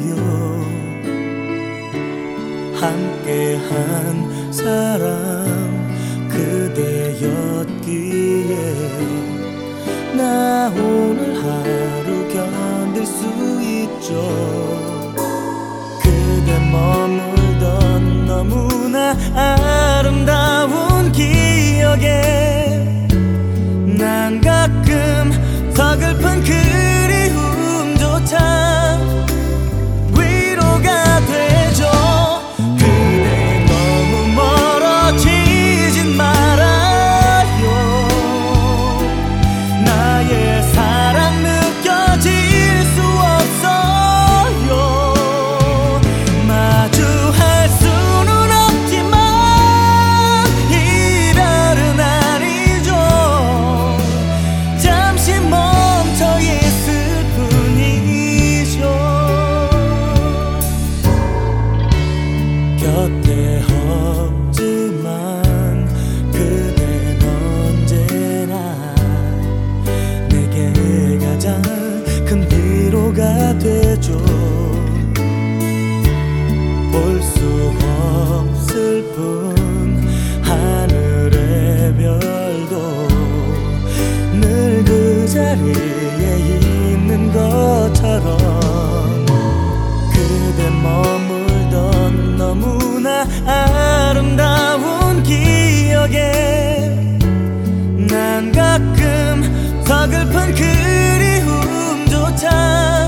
그대여 함께한 사람 그대였기에 나 오늘 하루 견딜 수 있죠. 그대 머물던 너무나 아름다운 기억에 난 가끔 서글픈 그리움조차 위로가 되죠. 그대 너무 멀어지진 말아요. 나의 사랑 느껴질 수 없어요. 마주할 수는 없지만 이별은 아니죠. 잠시 멈춰 있을 뿐이죠. 곁에 없지만 그댄 언제나 내게 가장 큰 위로가 되죠. 볼 수 없을 뿐 하늘의 별도 늘 그 자리에 있는 것처럼 그대 머물던 너무나 아름다운 기억에 난 가끔 서글픈 그리움조차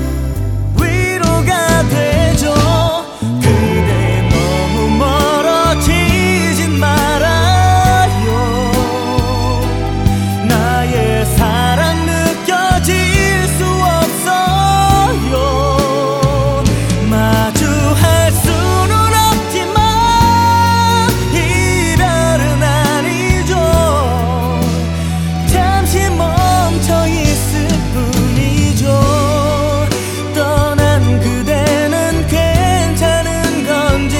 위로가 되죠. 그대 너무 멀어지진 말아요. 나의 사랑 느껴질 수 없어요. 마주할 수는 없지만 이별은 아니죠. 잠시 멈춰 있을 뿐이죠. 떠난 그대는 괜찮은 건지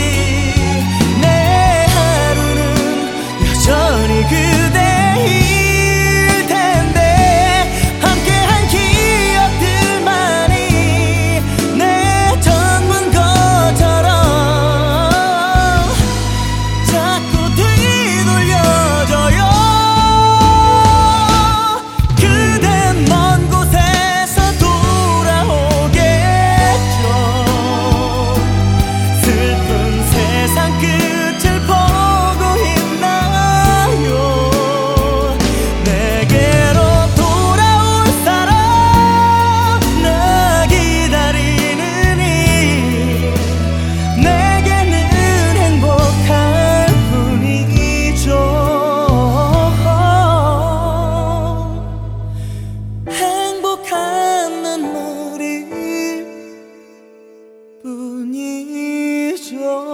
내 하루는 여전히 그대일 텐데 함께한 기억들만이 내 전부인 것처럼 자꾸 뒤돌려져요. 그댄 먼 곳에서 돌아오겠죠. 슬픈 세상 끝을 보고 있나요. 내게로 돌아올 사람 나 기다리느니 내게는 행복할 뿐이죠. 행복한 눈물일 뿐이죠.